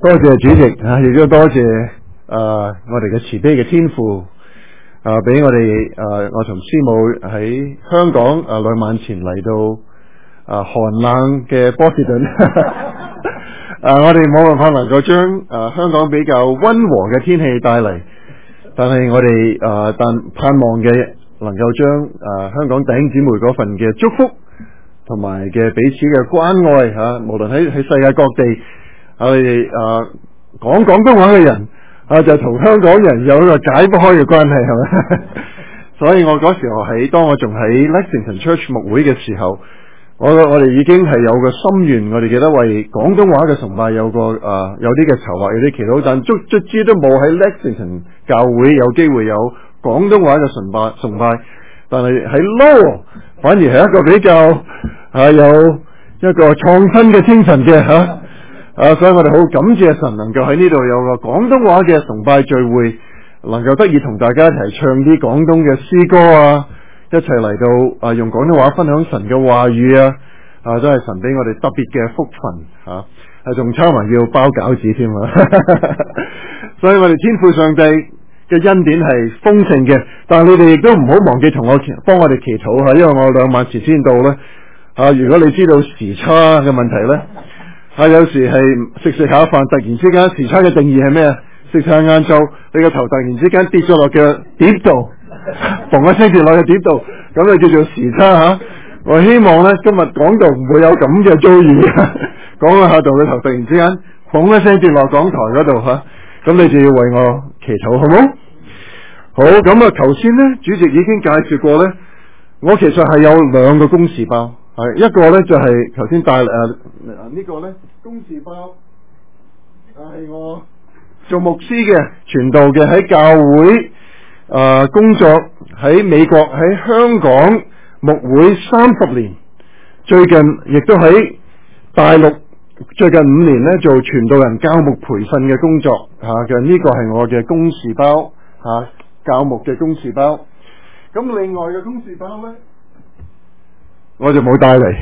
多謝主席啊，亦都多謝我哋嘅慈悲嘅天父俾我哋我同師母喺香港2晚前嚟到寒冷嘅波士頓我哋冇辦法能夠將香港比較溫和嘅天氣帶嚟，但係我哋但盼望嘅能夠將香港弟兄姊妹嗰份嘅祝福同埋嘅彼此嘅關愛無論喺世界各地。我哋講廣東話嘅人就同香港人有一個解不開嘅關係，係咪？所以我嗰時候當我仲喺 Lexington Church 牧會嘅時候，我哋已經係有個心願，我哋記得為廣東話嘅崇拜有個有啲嘅籌劃，有啲祈禱，但卒之都冇喺 Lexington 教會有機會有廣東話嘅崇拜，但係喺 Lowell 反而係一個比較有一個創新嘅精神嘅所以我哋好感謝神能夠喺呢度有個廣東話嘅崇拜聚會，能夠得以同大家一齊唱啲廣東嘅詩歌一齊嚟到用廣東話分享神嘅話語都係神俾我哋特別嘅福分仲差埋要包餃子添所以我哋天父上帝嘅恩典係豐盛嘅，但係你哋亦都唔好忘記同我幫我哋祈禱因為我2晚前先到呢如果你知道時差嘅問題呢有時係食下飯，突然之間時差嘅定義係咩啊？食晏晝，你個頭突然之間跌咗落嘅碟度，嘣一聲跌落嘅碟度，咁就叫做時差我希望呢，今日講道唔會有咁嘅遭遇，講下道你頭突然之間嘣一聲跌落講台嗰度咁你就要為我祈禱，好冇？好，咁頭先呢，主席已經介紹過呢，我其實係有2個公事包。一個呢就係頭先帶呢個呢公事包係我做牧師嘅傳道嘅，喺教會工作，喺美國喺香港牧會30年，最近亦都喺大陸最近5年呢做傳道人教牧培訓嘅工作嘅，呢個係我嘅公事包教牧嘅公事包。咁另外嘅公事包呢我就冇帶嚟。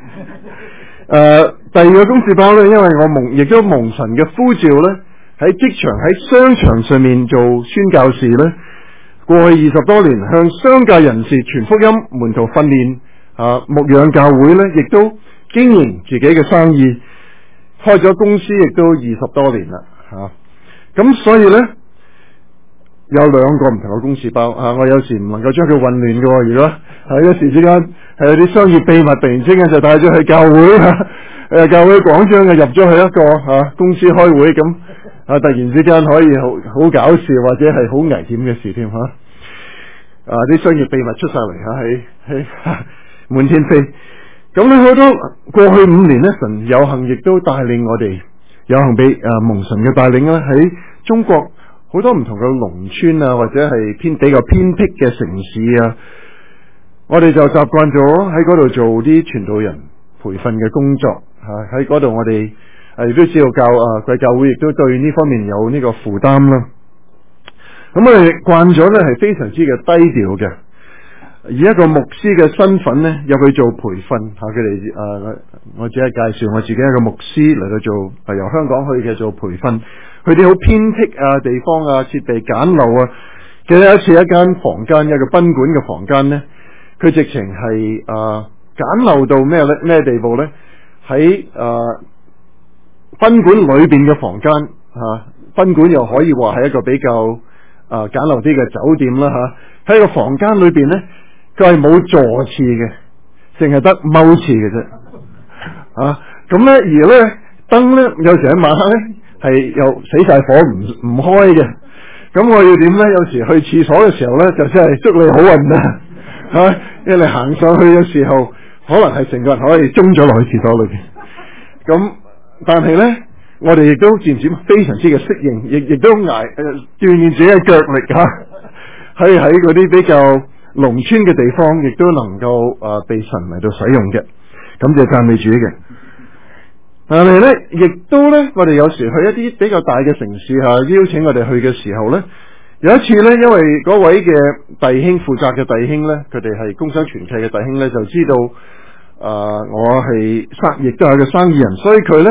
第2個公事包呢，因為我亦都蒙神嘅呼召呢，喺職場喺商場上面做宣教士呢，過去20多年向商界人士傳福音、門徒訓練牧養教會呢，亦都經營自己嘅生意，開咗公司亦都20多年啦咁所以呢，有2個唔同嘅公事包我有時唔能夠將佢混亂嘅，如果一時之間係有啲商業秘密，突然之間就帶咗去教會教會廣場入咗去一個公司開會咁突然之間可以好搞笑或者係好危險嘅事添啲商業秘密出晒嚟喺滿天飛。咁呢好多過去5年呢，神有幸亦都帶領我哋，有幸俾蒙神嘅帶領喺中國好多唔同嘅農村或者係比較偏僻嘅城市我哋就習慣咗喺嗰度做啲傳道人培訓嘅工作喺嗰度我哋亦都知道貴教會亦都對呢方面有呢個負擔啦。咁我哋慣咗呢係非常之嘅低調嘅，以一個牧師嘅身份呢入去做培訓佢哋我只係介紹我自己一個牧師嚟到做由香港去嘅做培訓，去啲好偏僻地方設備簡陋記得有一次一間房間，一個賓館嘅房間呢，佢直情係簡陋到咩地步呢？喺賓館裏邊嘅房間賓館又可以話係一個比較簡陋啲嘅酒店啦喺個房間裏邊呢，佢係冇座廁嘅，淨係得踎廁嘅啫咁呢，而呢燈呢，有時喺晚黑呢係又死晒火唔開嘅，咁我要點呢？有時去廁所嘅時候呢，就真係祝你好運因為你行上去嘅時候，可能係成個人可以中咗落去廁所裏邊。咁但係呢，我哋亦都漸漸非常之嘅適應，亦都鍛鍊自己嘅腳力喺嗰啲比較農村嘅地方，亦都能夠被神嚟到使用嘅。感謝讚美主嘅。但係呢，亦都呢，我哋有時去一啲比較大嘅城市邀請我哋去嘅時候呢，有一次呢，因為嗰位嘅弟兄負責嘅弟兄呢，佢哋係工商團契嘅弟兄呢，就知道我係亦都係個生意人，所以佢呢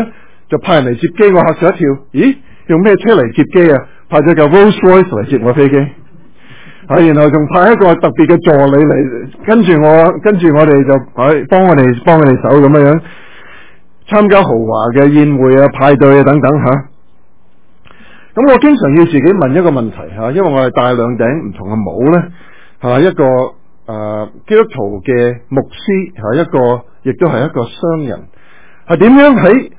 就派人嚟接機，我嚇咗一跳，咦？用咩車嚟接機啊？派咗架 Rolls Royce 嚟接我飛機，然後仲派一個特別嘅助理嚟，跟住我哋就幫佢哋手咁樣參加豪華嘅宴會啊、派對啊等等吓。咁我經常要自己問一個問題吓，因為我係戴兩頂唔同嘅帽咧吓，一個基督徒嘅牧師吓，一個亦都係一個商人，係點樣喺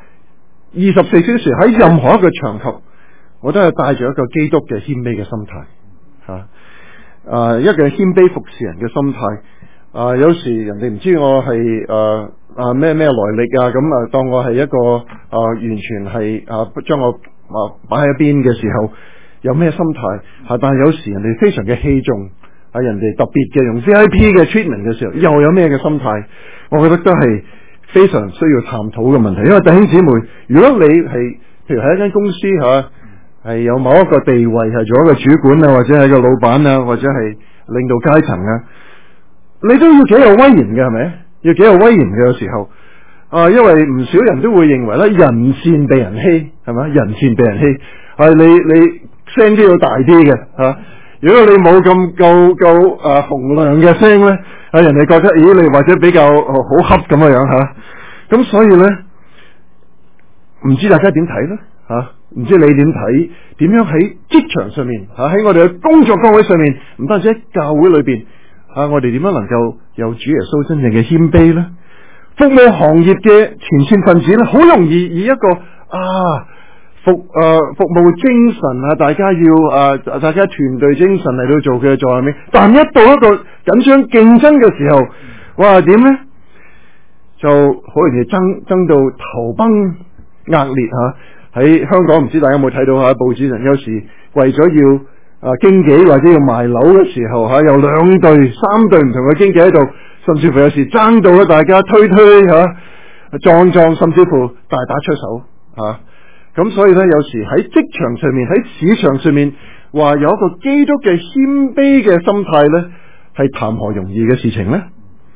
24小時喺任何一個場合，我都係帶住一個基督嘅謙卑嘅心態吓，一個謙卑服侍人嘅心態。有時人哋唔知我係咩來歷啊，咁當我係一個完全係將我擺喺一邊嘅時候，有咩心態吓？但係有時人哋非常嘅器重，人哋特別嘅用 VIP 嘅 treatment 嘅時候，又有咩嘅心態？我覺得都係非常需要探討嘅問題。因為弟兄姊妹，如果你係譬如喺一間公司係有某一個地位，係做一個主管啊，或者係個老闆啊，或者係領導階層啊，你都要幾有威嚴嘅，係咪？要幾有威嚴嘅，有時候因為唔少人都會認為咧，人善被人欺，係咪？人善被人欺，你聲都要大啲嘅吓。如果你冇咁夠洪亮嘅聲咧，人哋覺得咦你或者比較好恰咁樣吓。咁所以咧，唔知大家點睇咧吓？唔知你點睇？點樣喺職場上面喺我哋嘅工作崗位上面，唔單止喺教會裏邊我哋點樣能夠有主耶穌真正嘅謙卑咧？服務行業嘅前線分子咧，好容易以一個服務精神大家要大家團隊精神嚟到做嘅在後面，但一到一個緊張競爭嘅時候，哇點咧？就好容易爭到頭崩額裂喺香港唔知大家有冇睇到報紙上，有時為咗要經紀或者要賣樓嘅時候有2隊3隊唔同嘅經紀喺度，甚至乎有時爭到大家推撞，甚至乎大打出手咁所以咧，有時喺職場上面，喺市場上面，話有一個基督嘅謙卑嘅心態咧，係談何容易嘅事情咧？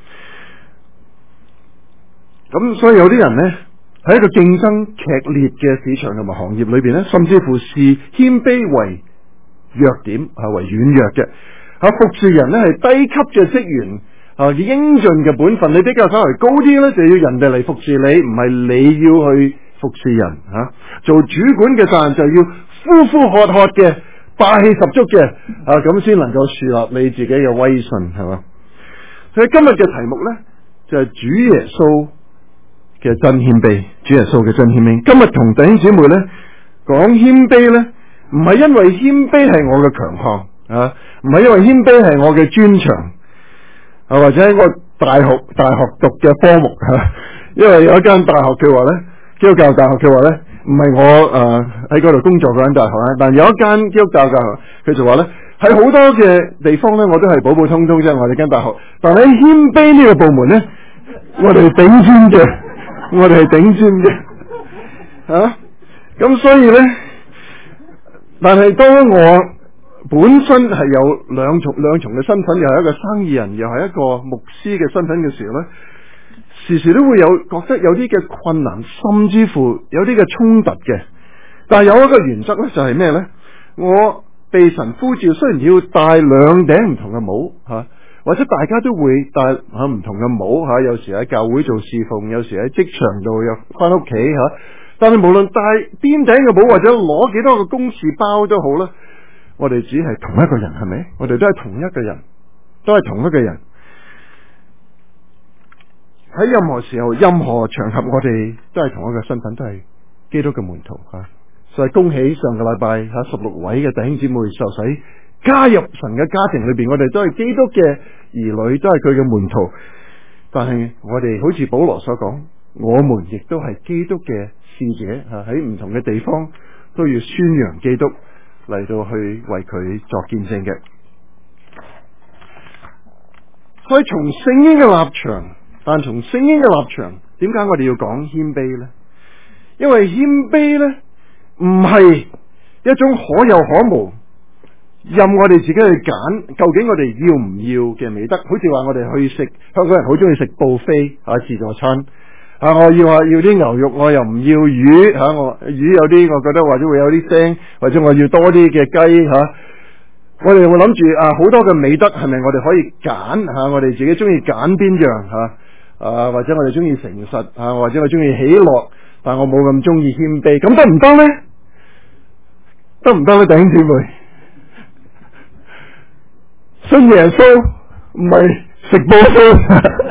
咁所以有啲人咧，喺一個競爭劇烈嘅市場同埋行業裏邊咧，甚至乎視謙卑為弱點為軟弱嘅服侍人咧，係低級嘅職員應盡嘅本分，你比較稍微高啲咧，就要人哋嚟服侍你，唔係你要去服侍人做主管嘅責任就要呼呼喝喝嘅霸氣十足嘅咁先能夠樹立你自己嘅威信，係嘛？所以今日嘅題目咧就係主耶穌嘅真謙卑，主耶穌嘅真謙卑。今日同弟兄姊妹咧講謙卑咧，唔係因為謙卑係我嘅強項唔係因為謙卑係我嘅專長或者喺我大學讀嘅科目因為有一間大學佢話咧，基督教大學佢話咧，唔係我喺嗰度工作嗰間大學但有一間基督教大學，佢就話咧，喺好多嘅地方咧，我都係普普通通啫，我哋間大學，但喺謙卑呢個部門咧，我哋係頂尖嘅，我哋係頂尖嘅咁所以咧，但係當我本身係有兩重嘅身份，又係一個生意人，又係一個牧師嘅身份嘅時候咧，時時都會覺得有啲嘅困難，甚至乎有啲嘅衝突嘅。但係有一個原則咧，就係咩咧？我被神呼召，雖然要戴2頂唔同嘅帽或者大家都會戴唔同嘅帽有時喺教會做侍奉，有時喺職場度又翻屋企但係無論戴邊頂嘅帽或者攞幾多個公事包都好啦，我哋只係同一個人，係咪？我哋都係同一個人，都係同一個人。喺任何時候、任何場合，我哋都係同一個身份，都係基督嘅門徒所以恭喜上個禮拜16位嘅弟兄姊妹受洗加入神嘅家庭裏邊，我哋都係基督嘅兒女，都係佢嘅門徒。但係我哋好似保羅所講，我們亦都係基督嘅使者喺唔同嘅地方都要宣揚基督，嚟到去為佢作見證嘅。所以從聖經嘅立場，但從聖經嘅立場，點解我哋要講謙卑呢？因為謙卑呢，唔係一種可有可無，任我哋自己去揀，究竟我哋要唔要嘅美德。好似話我哋去食，香港人好中意食buffet自助餐我要啲牛肉，我又唔要魚我魚有啲我覺得或者會有啲腥，或者我要多啲嘅雞我哋會諗住好多嘅美德係咪我哋可以揀我哋自己中意揀邊樣或者我哋中意誠實或者我中意喜樂，但我冇咁中意謙卑，咁得唔得呢？得唔得呢？弟兄姊妹，信耶穌唔係食報銷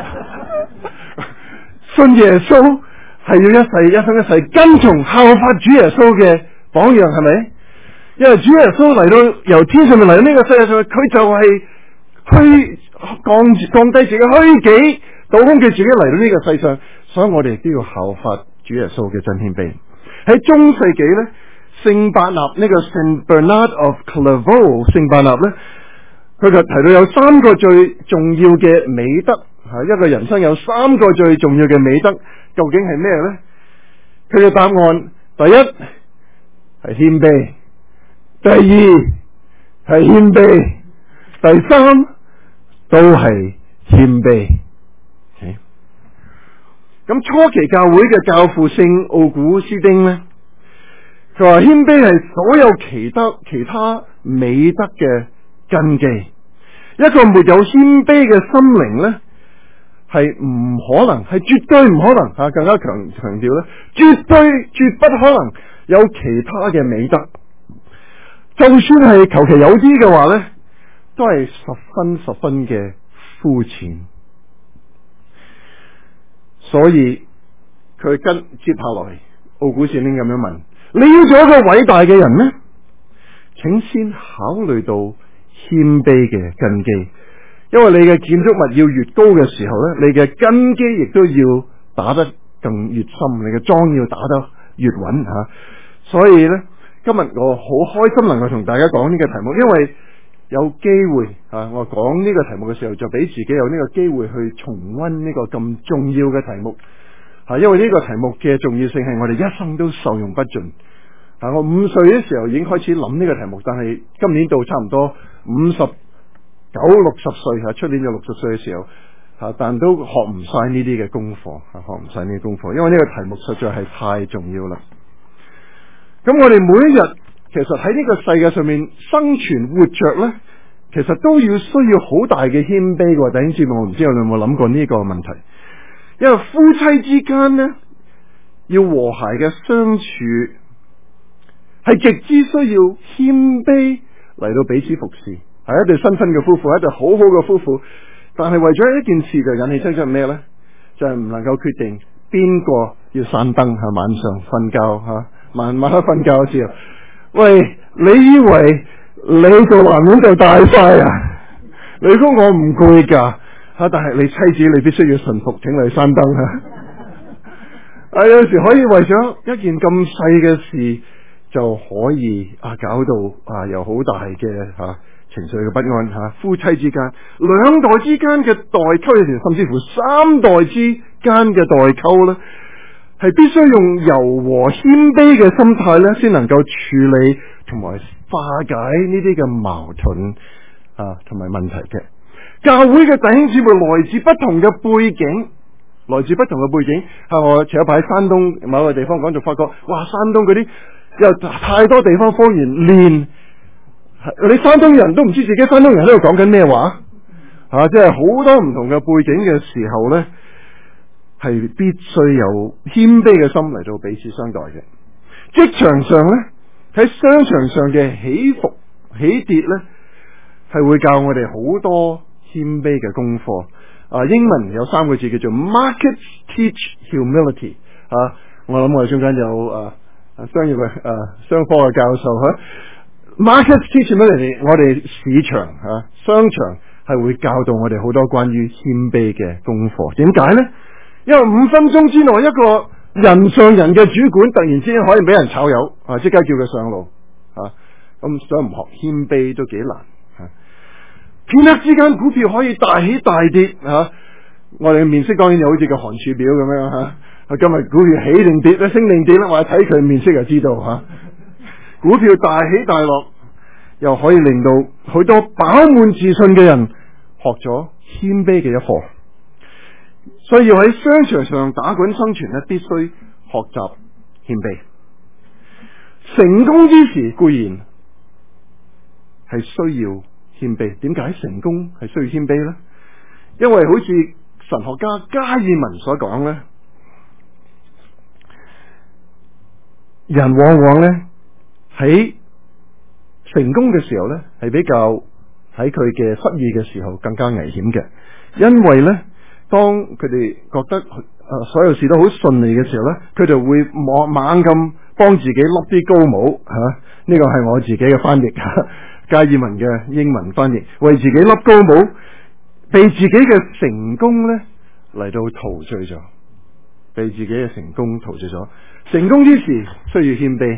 信耶穌係要一生一世跟從效法主耶穌嘅榜樣，係咪？因為主耶穌嚟到由天上面嚟到呢個世界上，佢就係降低自己虛己，倒空佢自己嚟到呢個世上，所以我哋都要效法主耶穌嘅真謙卑。喺中世紀呢，聖伯納呢個 Saint Bernard of Clairvaux 聖伯納呢，佢就提到有3個最重要嘅美德，一個人生有3個最重要嘅美德，究竟係咩呢？佢嘅答案，第一係謙卑，第二係謙卑，第三都係謙卑。咁初期教會嘅教父聖奧古斯丁呢，佢話謙卑係所有其他美德嘅根基。一個沒有謙卑嘅心靈呢，係唔可能，係絕對唔可能更加強調呢，絕不可能有其他嘅美德。就算係求其有啲嘅話呢，都係十分嘅膚淺。所以佢接下來奧古斯丁咁樣問：你要做一個偉大嘅人呢？請先考慮到謙卑嘅根基，因為你嘅建築物要越高嘅時候呢，你嘅根基亦都要打得更越深，你嘅樁要打得越穩所以呢，今日我好開心能夠同大家講呢個題目，因為有機會我講呢個題目嘅時候，就俾自己有呢個機會去重溫呢個咁重要嘅題目因為呢個題目嘅重要性係我哋一生都受用不盡我5歲嘅時候已經開始諗呢個題目，但係今年到差唔多59、60歲出年就60歲嘅時候但都學唔晒呢啲嘅功課學唔晒呢啲功課，因為呢個題目實在係太重要啦。咁我哋每一日其實喺呢個世界上面生存活着呢，其實都需要好大嘅謙卑嘅。弟兄姊妹，我唔知你有冇諗過呢個問題？因為夫妻之間呢，要和諧嘅相處，係極之需要謙卑嚟到彼此服侍。係一對新婚嘅夫婦，一對好好嘅夫婦，但係為咗一件事就引起爭執咩呢？就係唔能夠決定邊個要閂燈晚上瞓覺晚黑瞓覺嘅時候，喂，你以為你做男人就大晒你估我唔攰噶但係你妻子你必須要順服，請你閂燈有時可以為咗一件咁細嘅事就可以搞到有好大嘅情緒嘅不安夫妻之間、兩代之間嘅代溝，有時甚至乎3代之間嘅代溝呢，係必須用柔和謙卑嘅心態呢，先能夠處理同埋化解呢啲嘅矛盾同埋問題嘅。教會嘅弟兄姊妹來自不同嘅背景，我前一排喺山東某個地方講，就發覺哇，山東嗰啲有太多地方方言，連你山東人都唔知自己山東人喺度講緊咩話即係好多唔同嘅背景嘅時候呢，係必須有謙卑嘅心嚟到彼此相待嘅。職場上呢，喺商場上嘅起伏起跌呢，係會教我哋好多謙卑嘅功課英文有3個字叫做 Markets teach humility 我諗我哋中間有商業嘅商科嘅教授Markets teach humility， 我哋市場商場係會教導我哋好多關於謙卑嘅功課。點解呢？因為5分鐘之內，一個人上人嘅主管突然之間可以俾人炒魷即刻叫佢上路咁想唔學謙卑都幾難片刻之間股票可以大起大跌我哋嘅面色當然就好似個寒暑表咁樣今日股票起定跌升定跌我睇佢面色就知道股票大起大落，又可以令到好多飽滿自信嘅人學咗謙卑嘅一課。 所以要喺商場上打滾生存咧，必須學習謙卑。成功之時固然係需要謙卑。點解成功係需要謙卑呢？因為好似神學家加爾文所講呢，人往往呢喺成功嘅時候呢，係比較喺佢嘅失意嘅時候更加危險嘅。因為呢，當佢哋覺得所有事都好順利嘅時候呢，佢就會猛咁幫自己笠啲高帽吓。呢個係我自己嘅翻譯，加爾文嘅英文翻譯，為自己笠高帽，被自己嘅成功呢嚟到陶醉咗，被自己嘅成功陶醉咗。成功之時需要謙卑，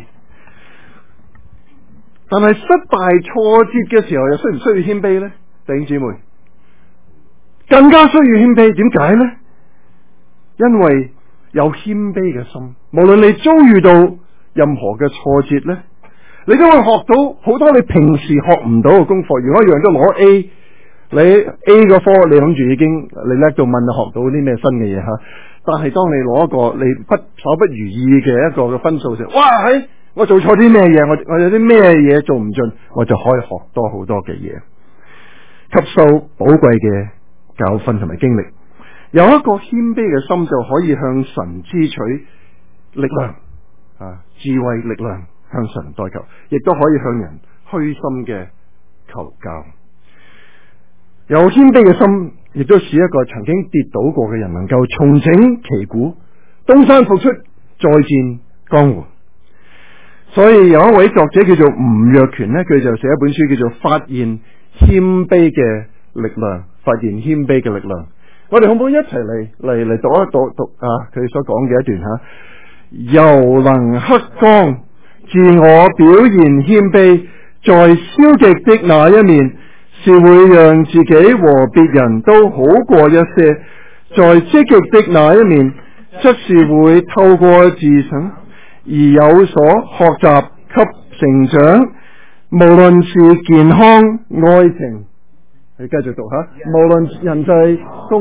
但係失敗挫折嘅時候又需唔需要謙卑呢？弟兄姊妹，更加需要謙卑。點解呢？因為有謙卑嘅心，無論你遭遇到任何嘅挫折呢，你都會學到好多你平時學唔到嘅功課。如果一樣都攞 A， 你 A 個科你諗住已經你叻到問學到啲咩新嘅嘢吓，但係當你攞一個你手不如意嘅一個嘅分數時，哇！我做錯啲咩嘢？我有啲咩嘢做唔盡，我就可以學多好多嘅嘢，吸收寶貴嘅教訓同埋經歷。有一個謙卑嘅心，就可以向神支取力量智慧力量，向神代求，亦都可以向人虛心嘅求教。有謙卑嘅心，亦都使一個曾經跌倒過嘅人能夠重整旗鼓，東山復出，再戰江湖。所以有一位作者叫做吳若權呢，佢就寫一本書叫做《發現謙卑嘅力量》。發現謙卑嘅力量，我哋可唔可以一齊嚟讀一讀佢所講嘅一段吓？猶能克剛，自我表現謙卑，在消極的那一面是會讓自己和別人都好過一些，在積極的那一面則是會透過自省而有所學習及成長。無論是健康、愛情，你繼續讀下。無論人際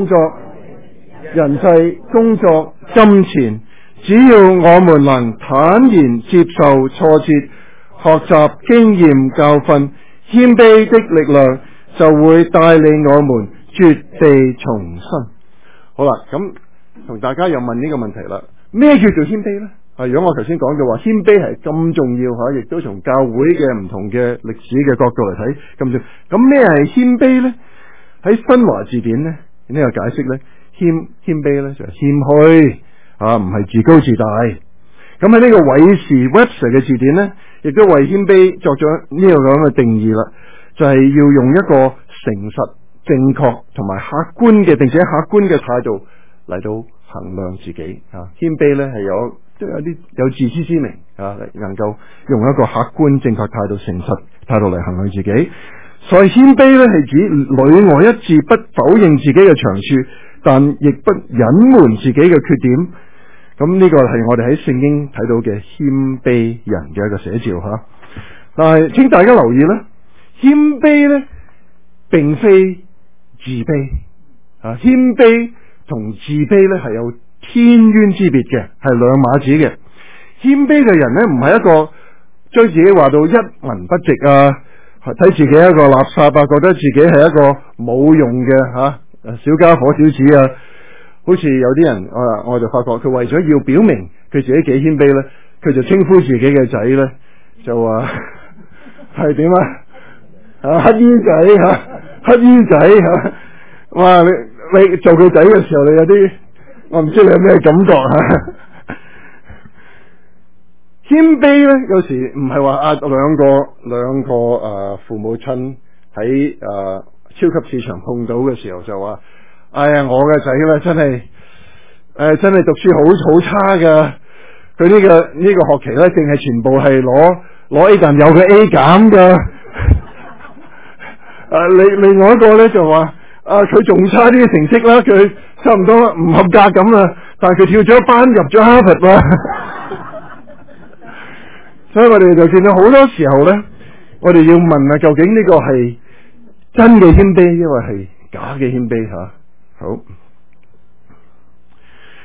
工作、金錢，只要我們能坦然接受挫折，學習經驗教訓，謙卑的力量就會帶領我們絕地重生。好啦，咁同大家又問呢個問題啦，咩叫做謙卑呢？如果我頭先講嘅話，謙卑係咁重要吓，亦都從教會嘅唔同嘅歷史嘅角度嚟睇咁重要。咁咩係謙卑呢？喺新華字典呢個解釋呢，謙卑呢就係謙虛唔係自高自大。咁喺呢個韋氏 Webster 嘅字典呢，亦都為謙卑作咗呢個咁嘅定義啦，就係要用一個誠實、正確同埋客觀嘅，並且客觀嘅態度嚟到衡量自己。謙卑呢係都有啲有自知之明能夠用一個客觀正確態度、誠實態度嚟衡量自己。所以謙卑呢係指裏外一致，不否認自己嘅長處，但亦不隱瞞自己嘅缺點。咁呢個係我哋喺聖經睇到嘅謙卑人嘅一個寫照吓。但係請大家留意呢，謙卑呢並非自卑謙卑同自卑呢係有天淵之別嘅，係兩碼子嘅。謙卑嘅人呢，唔係一個將自己話到一文不值睇自己一個垃圾覺得自己係一個冇用嘅小家伙小子好似有啲人我就發覺佢為咗要表明佢自己幾謙卑呢，佢就稱呼自己嘅仔呢，就話係點乞衣仔乞衣仔哇！你做佢仔嘅時候，你有啲我唔知你有咩感覺謙卑呢，有時唔係話兩個父母親喺超級市場碰到嘅時候就話：哎呀，我嘅仔呢真係讀書好差噶，佢呢個學期呢，淨係全部係攞 A 減，有嘅 A 減噶。另外一個呢就話：佢仲差啲嘅成績啦，佢差唔多唔合格咁啦，但係佢跳咗班入咗哈佛啦。所以我哋就見到好多時候呢，我哋要問究竟呢個係真嘅謙卑，抑或係假嘅謙卑吓？好，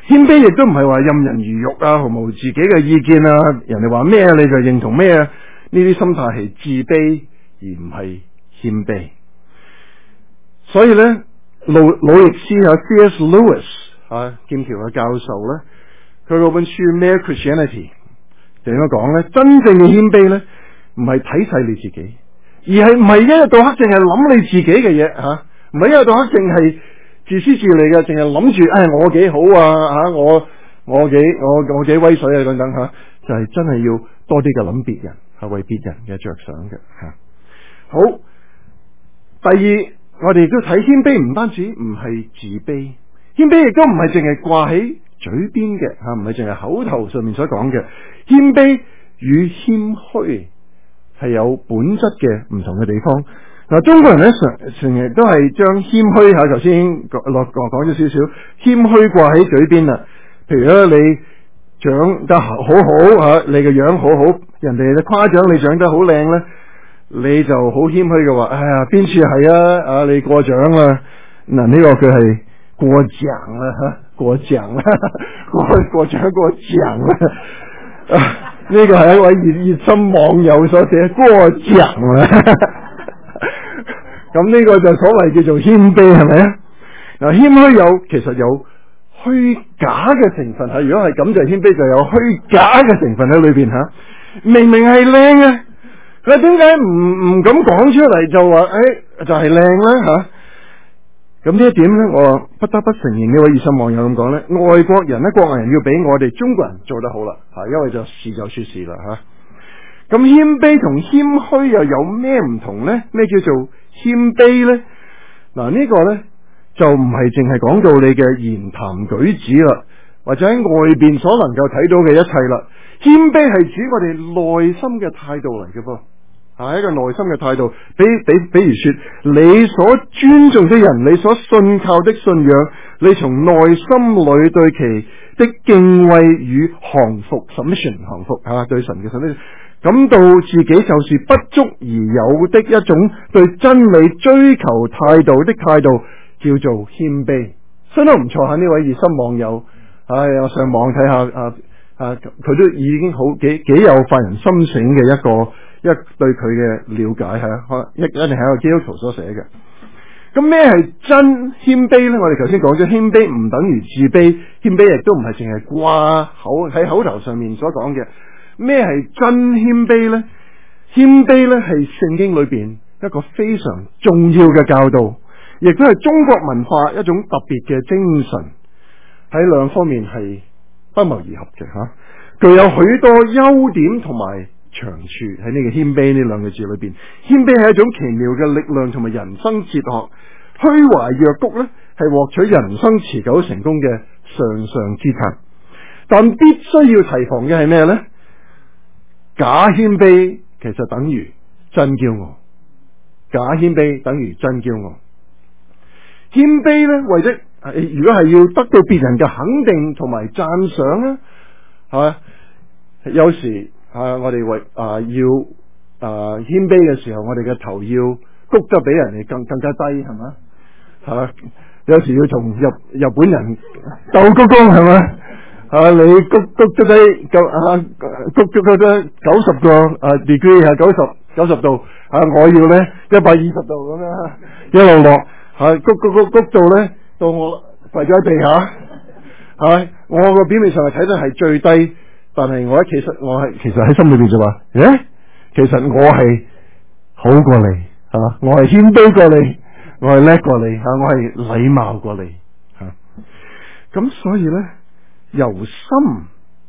謙卑亦都唔係話任人魚肉啊，毫無自己嘅意見啊，人哋話咩你就認同咩啊，呢啲心態係自卑而唔係謙卑。所以咧，魯易斯有 C.S. Lewis 劍橋嘅教授咧，佢嗰本書《Mere Christianity》點樣講咧？真正嘅謙卑咧，唔係睇細你自己，而係唔係一日到黑淨係諗你自己嘅嘢吓，唔係一日到黑淨係自私自利嘅，淨係諗住我幾好啊我幾威水啊等等吓，就係真係要多啲嘅諗別人，係為別人嘅着想嘅吓。好，第二，我哋亦都睇謙卑唔單止唔係自卑，謙卑亦都唔係淨係掛喺嘴邊嘅吓，唔係淨係口頭上面所講嘅。謙卑與謙虛係有本質嘅唔同嘅地方。嗱，中國人咧成日都係將謙虛吓，頭先講咗少少，謙虛掛喺嘴邊啦。譬如咧，你長得好好你嘅樣好好，人哋誇獎你長得好靚咧，你就好謙虛嘅話，哎呀，邊處係你過獎啦。嗱，呢個佢係過獎啦，過獎啦，過獎過獎啦。呢個係一位熱心網友所寫過獎啦。咁呢個就所謂叫做謙卑，係咪啊？嗱，謙虛其實有虛假嘅成分吓，如果係咁就謙卑就有虛假嘅成分喺裏邊吓。明明係靚嘅，佢點解唔敢講出嚟就話就係靚咧吓？咁呢一點咧，我不得不承認呢位熱心網友咁講咧，外國人咧，國外人要比我哋中國人做得好啦吓，因為就是就說事啦吓。咁謙卑同謙虛又有咩唔同咧？咩叫做謙卑咧？嗱，呢個咧就唔係淨係講到你嘅言談舉止啦，或者喺外邊所能夠睇到嘅一切啦。謙卑係指我哋內心嘅態度嚟嘅噃，係一個內心嘅態度。比如說，你所尊重的人，你所信靠的信仰，你從內心裏對其的敬畏與降服 submission 降服對神嘅 submission，感到自己就是不足而有的一種對真理追求態度的態度，叫做謙卑。相當唔錯吓，呢位熱心網友，我上網睇下佢都已經好幾有發人深省嘅一對佢嘅了解吓，一定係一個基督徒所寫嘅。咁咩係真謙卑咧？我哋頭先講咗，謙卑唔等於自卑，謙卑亦都唔係淨係掛口喺口頭上面所講嘅。咩係真謙卑咧？謙卑咧係聖經裏邊一個非常重要嘅教導，亦都係中國文化一種特別嘅精神，喺兩方面係不謀而合嘅吓，具有許多優點同埋長處喺呢個謙卑呢兩個字裏邊。謙卑係一種奇妙嘅力量同埋人生哲學，虛懷若谷咧係獲取人生持久成功嘅上上之策，但必須要提防嘅係咩咧？假謙卑其實等於真驕傲，假謙卑等於真驕傲。謙卑咧，為咗如果係要得到別人嘅肯定同埋讚賞咧，係嘛？有時我哋為要謙卑嘅時候，我哋嘅頭要谷得比人哋更加低，係嘛？有時要同日本人鬥鞠躬，係嘛？你谷得低谷咗得90個degree 係90度，我要咧120度咁樣一路落，谷到咧到我跪咗喺地下，我個表面上係睇得係最低，但係我其實喺心裏邊就話，其實我係好過你，我係謙卑過你，我係叻過你，我係禮貌過你，咁所以咧。由心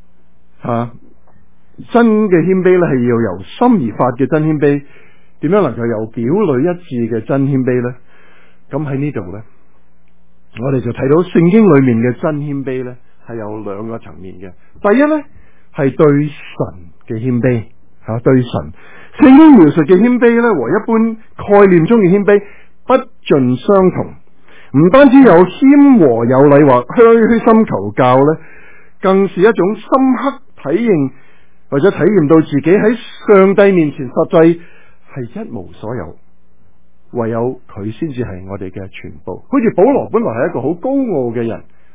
真嘅謙卑咧，係要由心而發嘅真謙卑。點樣能夠有表裏一致嘅真謙卑咧？咁喺呢度咧，我哋就睇到聖經裏面嘅真謙卑咧，係有兩個層面嘅。第一咧係對神嘅謙卑對神。聖經描述嘅謙卑咧，和一般概念中嘅謙卑不盡相同。唔單止有謙和有禮或虛心求教咧，更是一種深刻體驗或者體驗到自己喺上帝面前實際係一無所有，唯有佢先至係我哋嘅全部。好似保羅本來係一個好高傲嘅人，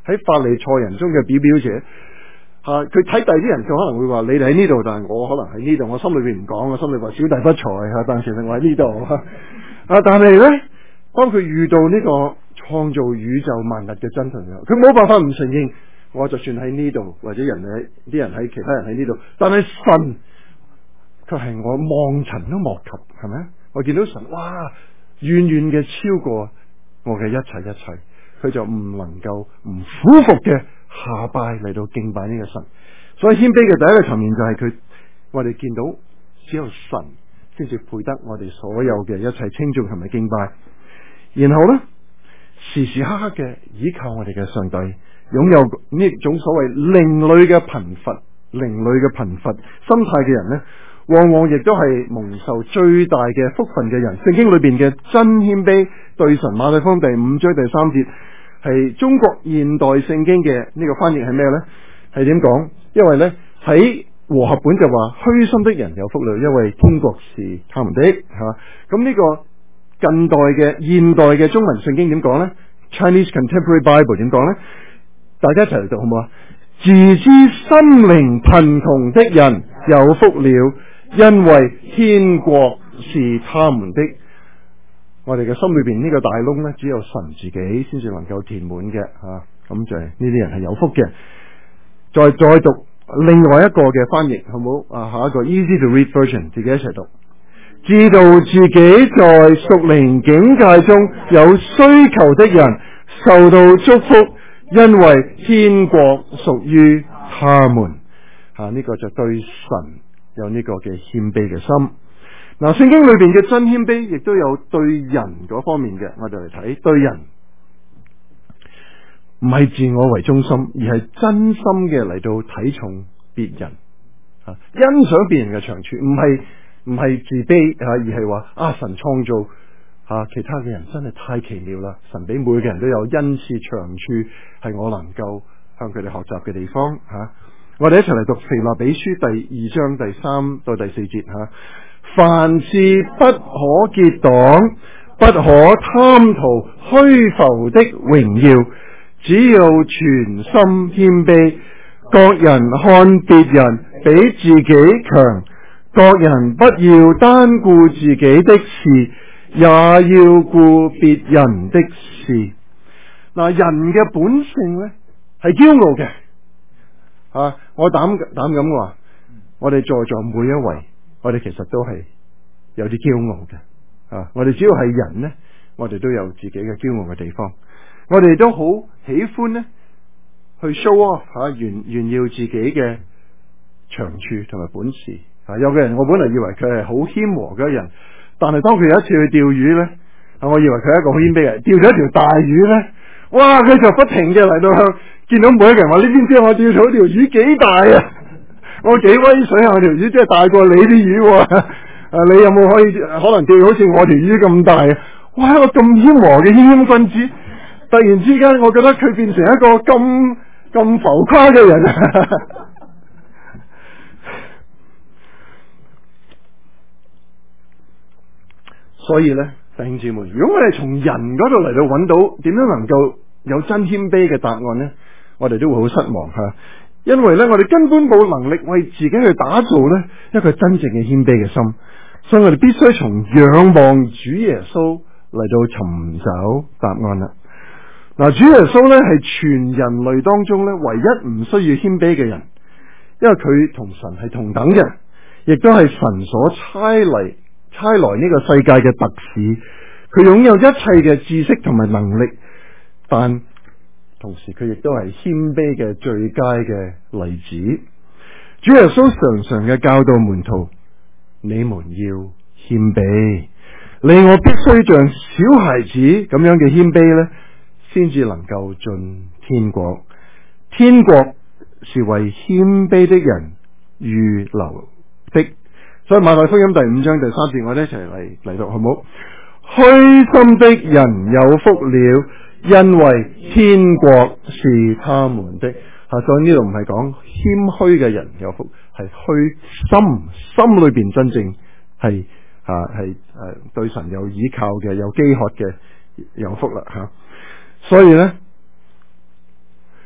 喺法利賽人中嘅表表者。佢睇第啲人，佢可能會話你哋喺呢度，但係我可能喺呢度，我心裏邊唔講，我心裏話小弟不才但其實我喺呢度。但係呢，當佢遇到呢個創造宇宙萬物嘅真相，佢冇辦法唔承認，我就算喺呢度，或者啲人喺其他人喺呢度，但係神佢係我望塵都莫及，係咪？我見到神，哇，遠遠嘅超過我嘅一切，佢就唔能夠唔俯伏嘅下拜嚟到敬拜呢個神。所以謙卑嘅第一個層面就係我哋見到只有神先至配得我哋所有嘅一切稱頌同埋敬拜。然後呢，時時刻刻嘅依靠我哋嘅上帝，擁有呢種所謂靈裡嘅貧乏心態嘅人呢，往往亦都係蒙受最大嘅福分嘅人。聖經裏邊嘅真謙卑對神，馬太福音第5章第3節係中國現代聖經嘅呢個翻譯係咩呢？係點講？因為呢，喺和合本就話虛心的人有福了，因為天國是他們的。咁呢個現代嘅中文聖經點講呢？ Chinese Contemporary Bible 點講呢？大家一齊嚟讀好唔好啊？自知心靈貧窮的人有福了，因為天國是他們的。我哋嘅心裏邊呢個大窿呢，只有神自己先至能夠填滿嘅。咁就係呢啲人係有福嘅。再讀另外一個嘅翻譯好唔好？下一個 Easy to Read Version， 自己一齊讀。知道自己在屬靈境界中有需求的人受到祝福，因為天國屬於他們。呢個就對神有呢個嘅謙卑嘅心。聖經裏邊嘅真謙卑亦都有對人嗰方面嘅。我哋嚟睇對人，唔係自我為中心，而係真心嘅嚟到睇重別人，欣賞別人嘅長處，唔係自卑，而係話神創造其他嘅人真係太奇妙啦！神俾每個人都有恩賜長處，係我能夠向佢哋學習嘅地方。我哋一齊嚟讀腓立比書第2章第3到第4節。凡事不可結黨，不可貪圖虛浮的榮耀，只要全心謙卑，各人看別人比自己強，各人不要單顧自己的事，也要顧別人的事。人嘅本性呢係驕傲嘅。我膽咁話，我哋在座每一位，我哋其實都係有啲驕傲嘅。我哋只要係人呢，我哋都有自己嘅驕傲嘅地方。我哋都好喜歡呢去 show off 炫耀自己嘅長處同埋本事。有個人我本來以為佢係好謙和嘅人，但係當佢有一次去釣魚呢，我以為佢係一個好謙卑嘅人，釣咗一條大魚呢，哇！佢就不停嘅嚟到向見到每一個人話：你知唔知我釣咗條魚幾大啊？我幾威水啊！我條魚真係大過你啲魚。你有冇可能釣好似我條魚咁大啊？哇！一個咁謙和嘅謙君子，突然之間我覺得佢變成一個咁浮誇嘅人。所以呢，弟兄姊妹，如果我哋從人嗰度嚟到揾到點樣能夠有真謙卑嘅答案呢，我哋都會好失望。因為呢，我哋根本冇能力為自己去打造呢一個真正嘅謙卑嘅心，所以我哋必須從仰望主耶穌嚟到尋找答案啦。主耶穌呢係全人類當中呢唯一唔需要謙卑嘅人，因為佢同神係同等嘅，亦都係神所差來呢個世界嘅特使。佢擁有一切嘅知識同埋能力，但同時佢亦都係謙卑嘅最佳嘅例子。主耶穌常常嘅教導門徒：你們要謙卑，你我必須像小孩子咁樣嘅謙卑呢，先至能夠進天國。天國是為謙卑的人預留的。所以馬太福音第5章第3節，我哋一齊嚟讀好唔好？虛心的人有福了，因為天國是他們的。所以呢度唔係講謙虛嘅人有福，係心裏邊真正係對神有依靠嘅、有飢渴嘅有福啦。所以呢，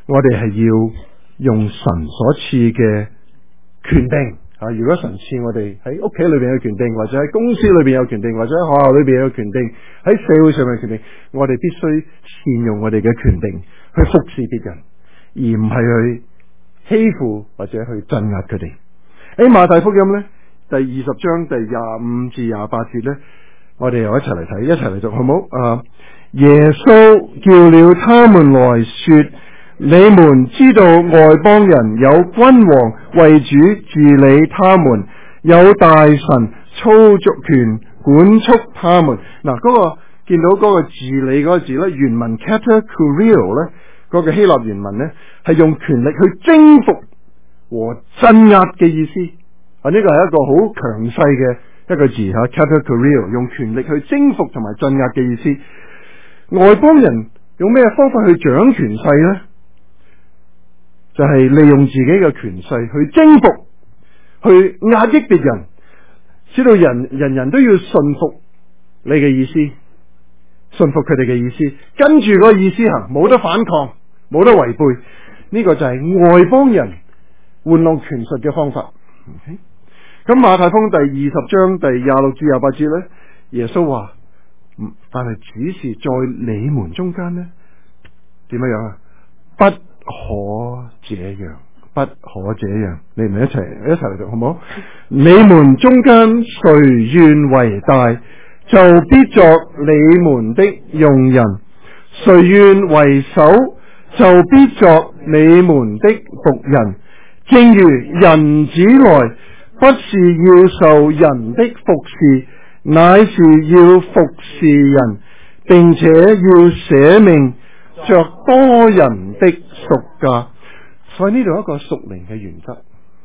我哋係要用神所賜嘅權柄啊！如果神賜我哋喺屋企裏邊嘅權柄，或者喺公司裏邊有權柄，或者喺學校裏邊有權柄，喺社會上面嘅權柄，我哋必須善用我哋嘅權柄去服侍別人，而唔係去欺負或者去鎮壓佢哋。喺馬太福音呢，第20章第25至28節呢，我哋又一齊嚟睇，一齊嚟讀好唔好？耶穌叫了他們來說：你們知道外邦人有君王為主治理他們，有大臣操作權管束他們。嗱，見到嗰個治理嗰個字呢，原文 katakurio 呢，嗰個希臘原文呢，係用權力去征服和鎮壓嘅意思。呢個係一個好強勢嘅一個字吓 katakurio 用權力去征服同埋鎮壓嘅意思。外邦人用咩方法去掌權勢呢？就係利用自己嘅權勢去征服、去壓抑別人，使到人人都要順服你嘅意思，順服佢哋嘅意思，跟住個意思行，冇得反抗，冇得違背。呢個就係外邦人玩弄權術嘅方法。咁馬太福音第20章第26至28節呢，耶穌話：但係只是在你們中間呢，點樣啊？不可這樣，不可這樣。你們一齊嚟讀好唔好？你們中間誰願為大，就必作你們的用人；誰願為首，就必作你們的僕人。正如人子來，不是要受人的服侍，乃是要服侍人，並且要捨命作多人的贖價。所以呢度有一個屬靈嘅原則，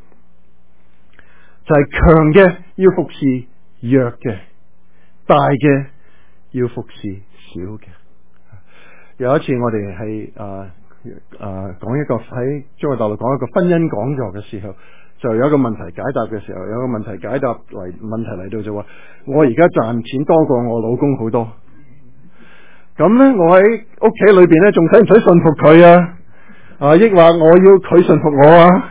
就係強嘅要服侍弱嘅，大嘅要服侍小嘅。有一次我哋係講一個喺中國大陸講一個婚姻講座嘅時候，就有一個問題解答嘅時候，有一個問題解答問題嚟到就話：我而家賺錢多過我老公好多，咁呢，我喺屋企裏邊呢，仲使唔使順服佢啊？抑或我要佢順服我啊？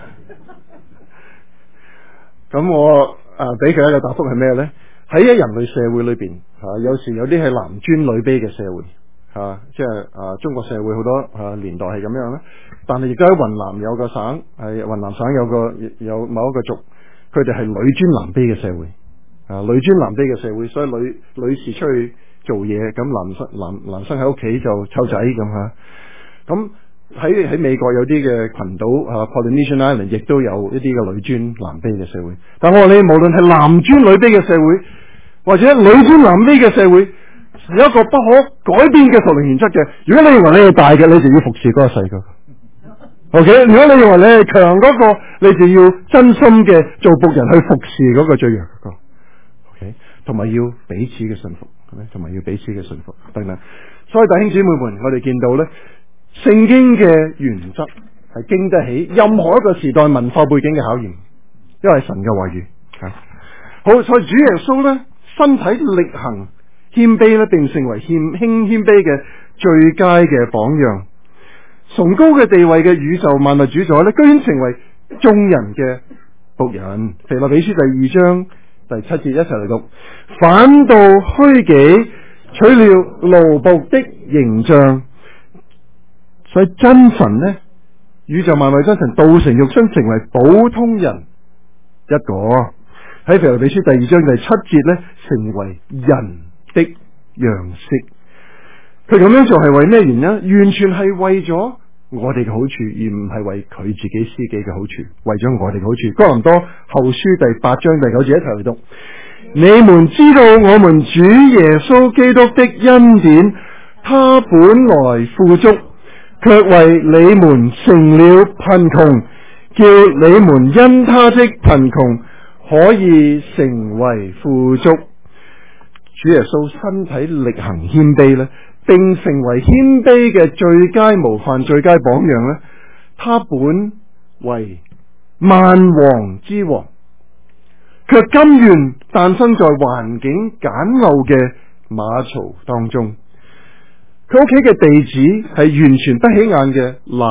咁我俾佢一個答覆係咩呢？喺人類社會裏邊有時有啲係男尊女卑嘅社會即係中國社會好多年代係咁樣啦。但係亦都喺雲南有個省，係雲南省有某一個族，佢哋係女尊男卑嘅社會女尊男卑嘅社會，所以女士出去做嘢，咁男生喺屋企就湊仔咁咁喺美國有啲嘅群島Polynesian Island 亦都有一啲嘅女尊男卑嘅社會。但我話你，無論係男尊女卑嘅社會，或者女尊男卑嘅社會，有一個不可改變嘅屬靈原則嘅。如果你認為你係大嘅，你就要服侍嗰個細嘅。OK， 如果你認為你係強嗰個，你就要真心嘅做僕人去服侍嗰個最弱嗰個。OK， 同埋要彼此嘅信服，係咪？同埋要彼此嘅信服等等。所以弟兄姊妹們，我哋見到呢聖經嘅原則係經得起任何一個時代文化背景嘅考驗，因為神嘅話語。好，所以主耶穌呢，身體力行謙卑呢，並成為謙卑嘅最佳嘅榜樣。崇高嘅地位嘅宇宙萬物主宰呢，居然成為眾人嘅僕人。腓立比書第2章第7節一齊嚟讀：反倒虛己，取了奴僕的形象。所以真神呢，宇宙萬物真神道成肉身，成為普通人一個。喺腓立比書第2章第7節呢，成為人的樣式。佢咁樣做係為咩原因？完全係為咗我哋嘅好處，而唔係為佢自己私己嘅好處，為咗我哋嘅好處。哥林多後書第8章第9節一齊嚟讀：你們知道我們主耶穌基督的恩典，他本來富足，卻為你們成了貧窮，叫你們因他的貧窮可以成為富足。主耶穌身體力行謙卑呢，並成為謙卑嘅最佳模範、最佳榜樣呢，他本為萬王之王，卻甘願誕生在環境簡陋嘅馬槽當中。佢屋企嘅地址係完全不起眼嘅拿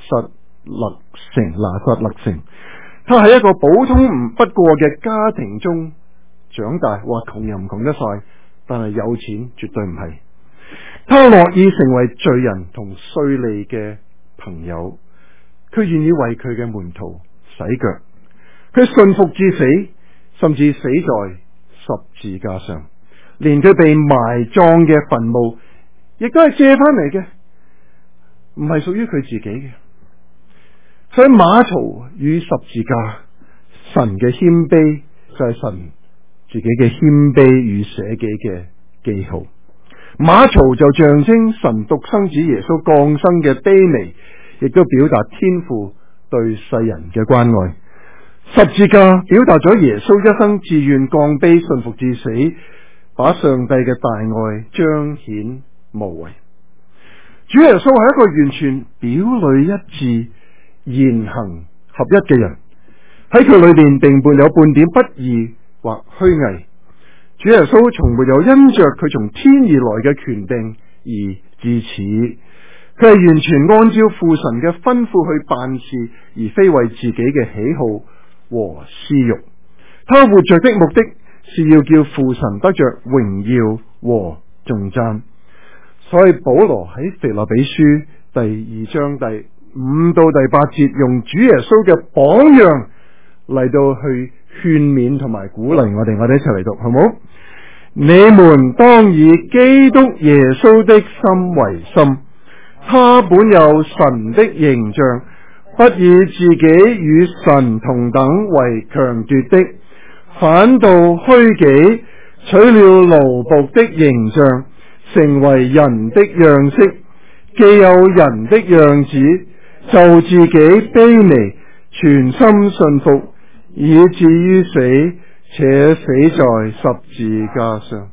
撒勒城。他喺一個普通不過嘅家庭中長大，話窮又唔窮得晒，但係有錢絕對唔係。他樂意成為罪人同稅吏嘅朋友，佢願意為佢嘅門徒洗腳，佢信服至死，甚至死在十字架上，連佢被埋葬嘅墳墓亦都係借翻嚟嘅，唔係屬於佢自己嘅。所以馬槽與十字架，神嘅謙卑就係神自己嘅謙卑與捨己嘅記號。馬槽就象徵神獨生子耶穌降生嘅卑微，亦都表達天父對世人嘅關愛。十字架表達咗耶穌一生自願降卑信服至死，把上帝嘅大愛彰顯無遺。主耶穌係一個完全表裏一致、言行合一嘅人，喺佢裏面並沒有半點不義或虛偽。主耶穌從沒有因着佢從天而來嘅權柄而自恃，佢係完全按照父神嘅吩咐去辦事，而非為自己嘅喜好和私欲。他活着的目的是要叫父神得着榮耀和頌讚。所以保羅喺腓立比書第2章第5到第8節，用主耶穌嘅榜樣嚟到去勸勉同埋鼓勵我哋一齊嚟讀，好冇？你們當以基督耶穌的心為心，他本有神的形象，不以自己與神同等為強奪的，反倒虛己，取了奴僕的形象，成為人的樣式。既有人的樣子，就自己卑微，全心信服，以至於死，且死在十字架上。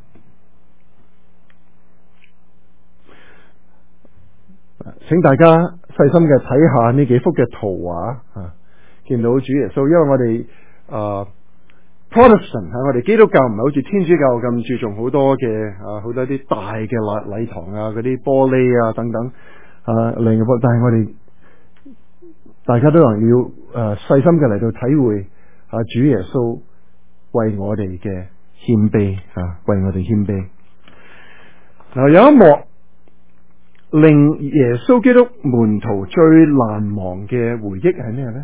請大家細心嘅睇下呢幾幅嘅圖畫啊，見到主耶穌。因為我哋Protestant 我哋基督教唔係好似天主教咁注重好多嘅好多啲大嘅禮堂啊，嗰啲玻璃啊等等另外，但係我哋大家都能要細心嘅嚟到體會主耶穌為我哋嘅謙卑為我哋謙卑。嗱，有一幕令耶穌基督門徒最難忘嘅回憶係咩呢？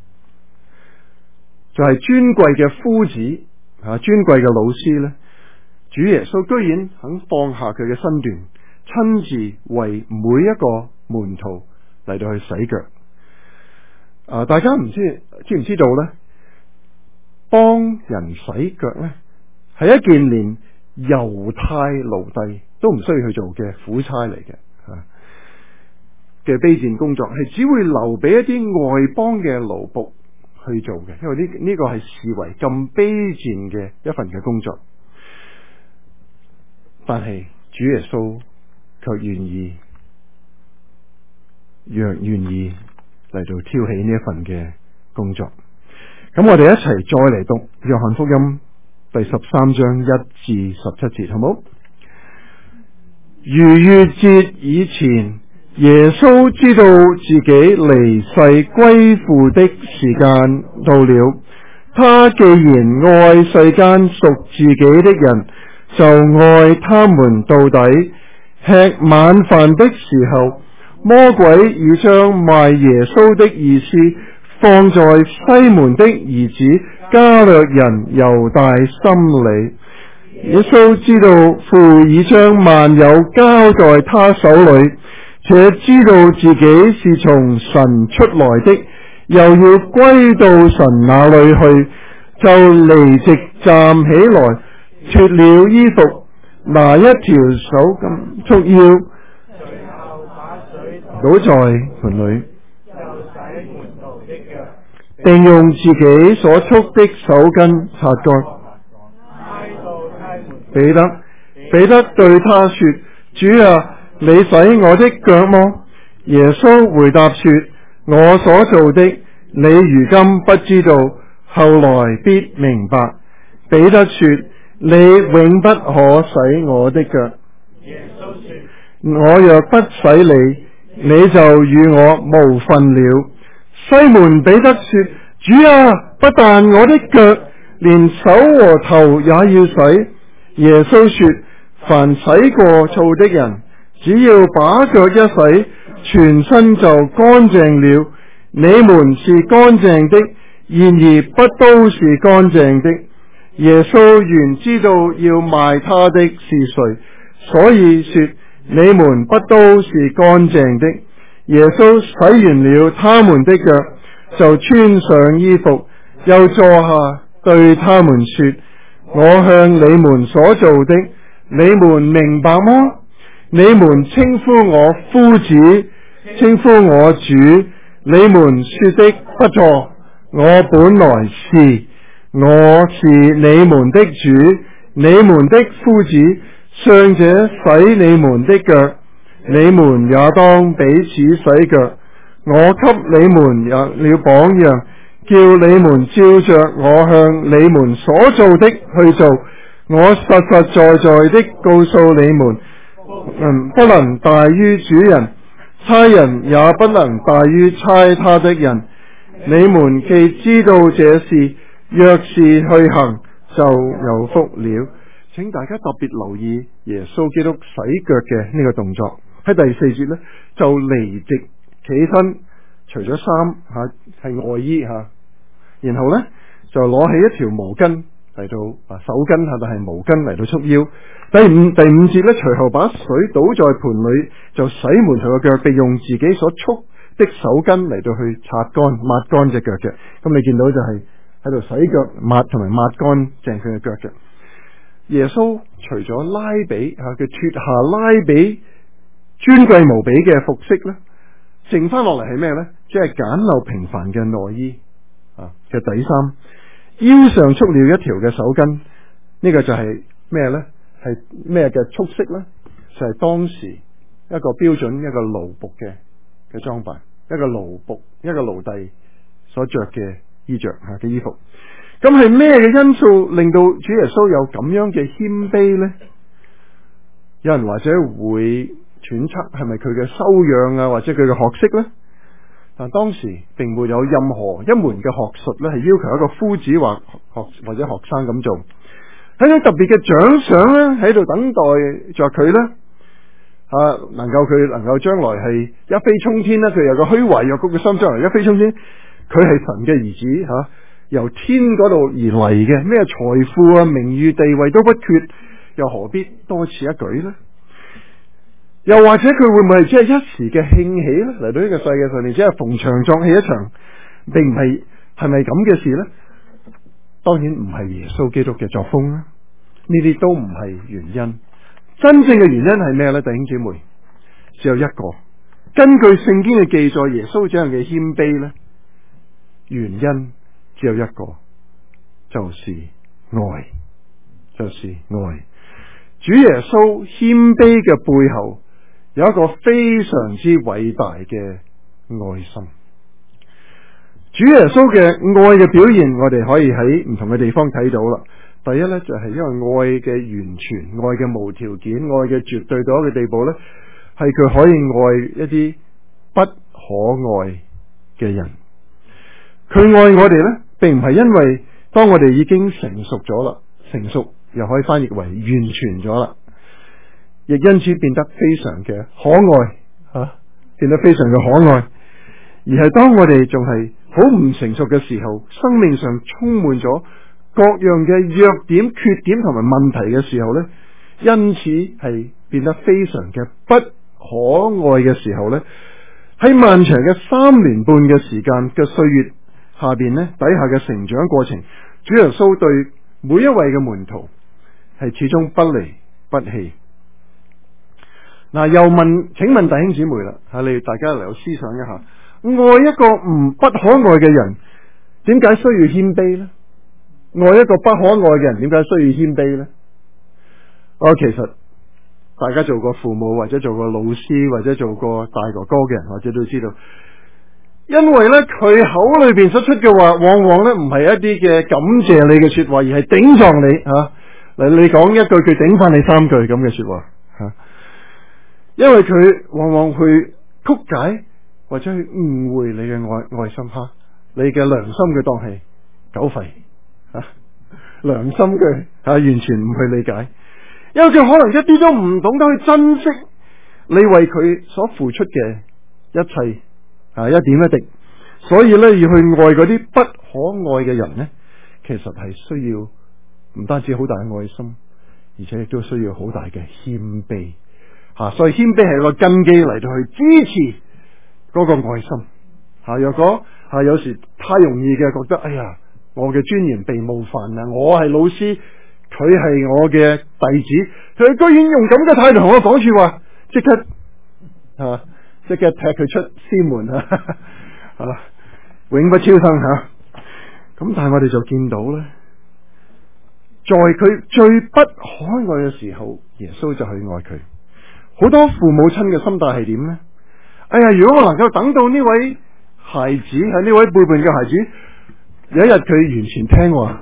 就係尊貴嘅夫子尊貴嘅老師呢，主耶穌居然肯放下佢嘅身段，親自為每一個門徒嚟到去洗腳。大家知唔知道呢？幫人洗腳呢，係一件連猶太奴隸都唔需要去做嘅苦差嚟嘅卑賤工作，係只會留俾一啲外邦嘅奴僕去做嘅，因為呢個係視為咁卑賤嘅一份嘅工作。但係主耶穌卻願意嚟到挑起呢一份嘅工作。咁我哋一齊再嚟讀約翰福音第13章1至17節，好冇？逾越節以前，耶穌知道自己離世歸父的時間到了。他既然愛世間屬自己的人，就愛他們到底。吃晚飯的時候，魔鬼已將賣耶穌的意思放在西門的兒子加略人猶大心裏。耶穌知道父已將萬有交在他手裏，且知道自己是從神出來的，又要歸到神那裏去，就離席站起來，脫了衣服，拿一條手巾束腰，隨後把水倒在盆裏，就洗門徒的腳，並用自己所束的手巾擦乾。彼得對他說：主啊，你洗我的腳麼？耶穌回答說：我所做的，你如今不知道，後來必明白。彼得說：你永不可洗我的腳。耶穌說：我若不洗你， 你就與我無分了。西門彼得說：主啊，不但我的腳，連手和頭也要洗。耶穌說：凡洗過澡的人，只要把腳一洗，全身就乾淨了。你們是乾淨的，然而不都是乾淨的。耶穌原知道要賣他的是誰，所以說你們不都是乾淨的。耶穌洗完了他們的腳，就穿上衣服，又坐下對他們說：我向你們所做的，你們明白嗎？你們稱呼我夫子，稱呼我主，你們說的不錯，我本來是，我是你們的主，你們的夫子。上者洗你們的腳，你們也當彼此洗腳。我給你們了榜樣，叫你們照着我向你們所做的去做。我實實在在的告訴你們，不能大於主人，差人也不能大於差他的人。你們既知道這事，若是去行，就有福了。請大家特別留意耶穌基督洗腳嘅呢個動作。喺第4節呢，就離席起身，除咗衫係外衣然後呢，就攞起一條毛巾嚟到手巾但係毛巾嚟到束腰。第五節呢，隨後把水倒在盆裏，就洗門徒嘅腳，並用自己所束的手巾嚟到去擦乾抹乾隻腳嘅。咁你見到就係喺度洗腳抹同埋抹乾淨佢嘅腳嘅。耶穌除咗拉比佢脫下拉比尊貴無比嘅服飾呢，剩翻落嚟係咩呢？即係簡陋平凡嘅內衣嘅底衫，腰上束了一條嘅手巾。呢個就係咩呢？係咩嘅束飾呢？就係當時一個標準一個奴僕嘅裝扮，一個奴僕一個奴隸所着嘅衣着嘅衣服。咁係咩嘅因素令到主耶穌有咁樣嘅謙卑呢？有人或者會揣測係咪佢嘅修養或者佢嘅學識呢？但當時並沒有任何一門嘅學術係要求一個夫子或者學生咁做。喺種特別嘅獎賞呢，喺度等待着佢呢，佢能夠將來係一飛沖天呢，佢有個虛懷若谷嘅心，將來一飛沖天。佢係神嘅兒子由天嗰度而嚟嘅，咩財富名譽地位都不缺，又何必多此一舉呢？又或者佢會唔會係只係一時嘅興起呢？嚟到呢個世界上面只係逢場作戲一場，並唔係咪咁嘅事呢？當然唔係耶穌基督嘅作風啦，呢啲都唔係原因。真正嘅原因係咩呢？弟兄姊妹，只有一個。根據聖經嘅記載，耶穌這樣嘅謙卑呢，原因只有一個，就是愛，就是愛。主耶穌謙卑嘅背後有一個非常之偉大嘅愛心。主耶穌嘅愛嘅表現，我哋可以喺唔同嘅地方睇到啦。第一呢，就係因為愛嘅完全、愛嘅無條件、愛嘅絕對到一個地步呢，係佢可以愛一啲不可愛嘅人。佢愛我哋呢，並唔係因為當我哋已經成熟咗啦，成熟又可以翻譯為完全咗啦，亦因此變得非常嘅可愛變得非常嘅可愛，而係當我哋仲係好唔成熟嘅時候，生命上充滿咗各樣嘅弱點、缺點同埋問題嘅時候呢，因此係變得非常嘅不可愛嘅時候呢，喺漫長嘅3年半嘅時間嘅歲月下邊呢，底下嘅成長過程，主耶穌對每一位嘅門徒係始終不離不棄。又請問弟兄姊妹啦，你大家嚟思想一下，愛一個不可愛嘅人，點解需要謙卑呢？愛一個不可愛嘅人，點解需要謙卑呢？其實大家做過父母或者做過老師或者做過大哥哥嘅人，或者都知道，因為呢，佢口裏邊所出嘅話，往往呢唔係一啲嘅感謝你嘅說話，而係頂撞你你講一句，佢頂翻你3句咁嘅說話因為佢往往會曲解或者去誤會你嘅愛心哈，你嘅良心嘅當係狗吠啊，良心嘅完全唔去理解，因為佢可能一啲都唔懂得去珍惜你為佢所付出嘅一切一點一滴，所以呢，要去愛嗰啲不可愛嘅人呢，其實係需要唔單止好大嘅愛心，而且亦都需要好大嘅謙卑所以謙卑係個根基嚟到去支持嗰個愛心若果有時太容易嘅覺得，哎呀，我嘅尊嚴被冒犯啦，我係老師，佢係我嘅弟子，佢居然用咁嘅態度同我講說話，即刻踢佢出師門永不超生咁但係我哋就見到咧，在佢最不可愛嘅時候，耶穌就去愛佢。好多父母親嘅心態係點呢？哎呀，如果我能夠等到呢位孩子喺呢位背叛嘅孩子有一日佢完全聽話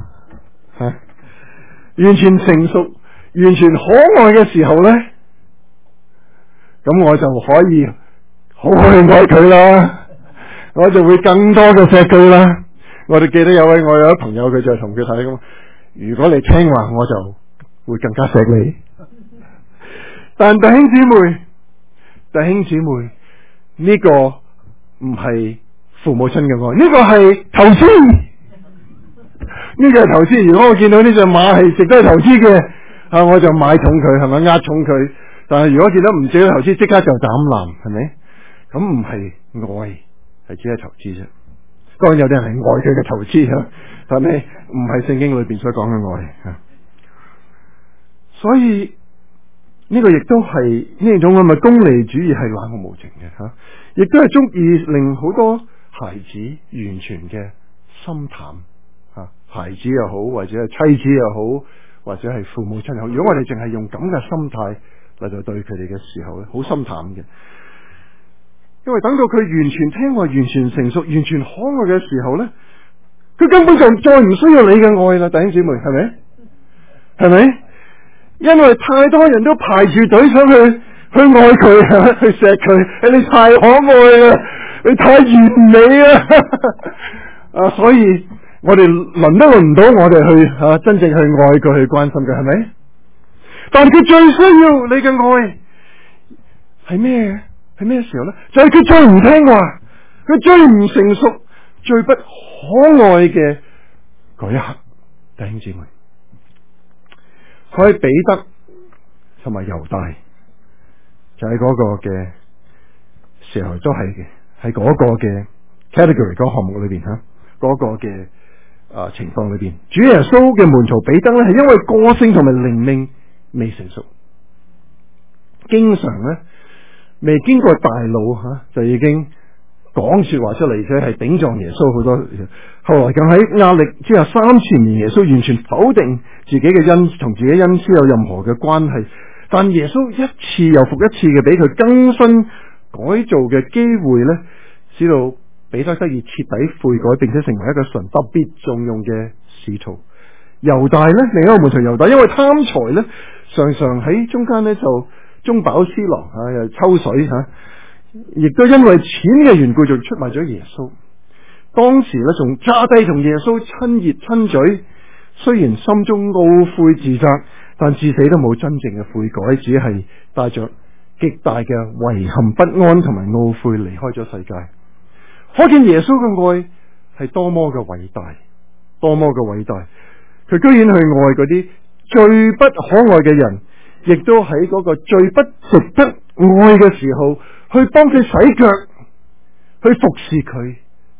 完全成熟，完全可愛嘅時候呢，咁我就可以好去愛佢啦，我就會更多嘅錫佢啦。我哋記得我有一朋友，佢就同佢睇咁，如果你聽話，我就會更加錫你。但弟兄姊妹，呢個唔係父母親嘅愛，呢個係投資，呢個係投資。如果我見到呢隻馬係值得投資嘅，我就買重佢，係咪？壓重佢。但係如果見到唔值得投資，即刻就斬纜，係咪？咁唔係愛，係只係投資啫。當然有啲人係愛佢嘅投資，但係唔係聖經裏邊所講嘅愛。所以呢個亦都係呢種咁嘅功利主義係冷酷無情嘅亦都係中意令好多孩子完全嘅心淡孩子又好，或者係妻子又好，或者係父母親又好。如果我哋淨係用咁嘅心態嚟到對佢哋嘅時候咧，好心淡嘅。因為等到佢完全聽話、完全成熟、完全可愛嘅時候咧，佢根本就再唔需要你嘅愛啦，弟兄姊妹，係咪？係咪？因為太多人都排住隊想去愛佢，去錫佢，你太可愛啦，你太完美啦，所以我哋輪唔到我哋去真正去愛佢，去關心佢，係咪？但係佢最需要你嘅愛係咩？係咩時候呢？就係佢最唔聽話，佢最唔成熟，最不可愛嘅嗰一刻，弟兄姊妹。所以彼得同埋猶大就喺嗰個嘅時候都係嘅，喺嗰個嘅 category 嗰個項目裏邊嗰個嘅情況裏邊，主耶穌嘅門徒彼得咧，係因為個性同埋靈命未成熟，經常咧未經過大腦就已經講說話出嚟，而且係頂撞耶穌好多。後來更喺壓力之下3次面耶穌完全否定自己嘅同自己恩師有任何嘅關係，但耶穌一次又復一次嘅俾佢更新改造嘅機會呢，使到彼得得以徹底悔改，並且成為一個神特別重用嘅使徒。猶大呢，另一個門徒猶大，因為貪財呢，常常喺中間呢就中飽私囊又抽水亦都因為錢嘅緣故，就出賣咗耶穌。當時呢，仲揸低同耶穌親熱親嘴，雖然心中懊悔自責，但至死都冇真正嘅悔改，只係帶着極大嘅遺憾、不安同埋懊悔離開咗世界。可見耶穌嘅愛係多麼嘅偉大，多麼嘅偉大！佢居然去愛嗰啲最不可愛嘅人，亦都喺嗰個最不值得愛嘅時候，去幫佢洗腳，去服侍佢。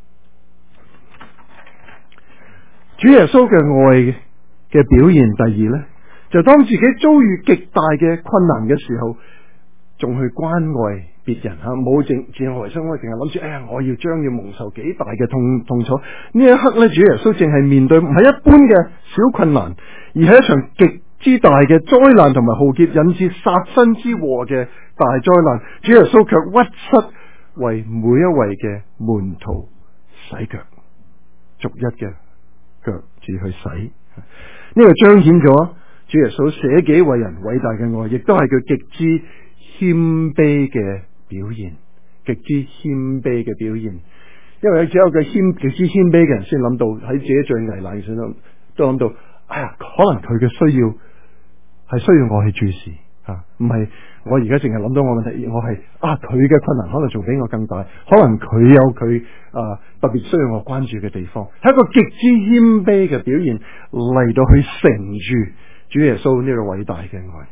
主耶穌嘅愛嘅表現，第二呢，就當自己遭遇極大嘅困難嘅時候，仲去關愛別人冇自我為心，我淨係諗住，哎呀，我將要蒙受幾大嘅痛楚。呢一刻呢，主耶穌淨係面對唔係一般嘅小困難，而係一場極之大嘅災難同埋浩劫，引致殺身之禍嘅大災難。主耶穌卻屈膝為每一位嘅門徒洗腳，逐一嘅腳趾去洗。呢個彰顯咗主耶穌捨己為人偉大嘅愛，亦都係佢極之謙卑嘅表現， 極之謙卑嘅表現。因為只有個極之謙卑嘅人先諗到喺自己最危難嘅時候都諗到，哎呀，可能佢嘅需要係需要我去注視唔係我而家淨係諗到我問題，我係佢嘅困難可能仲比我更大，可能佢有佢特別需要我關注嘅地方，係一個極之謙卑嘅表現嚟到去承住主耶穌呢個偉大嘅愛。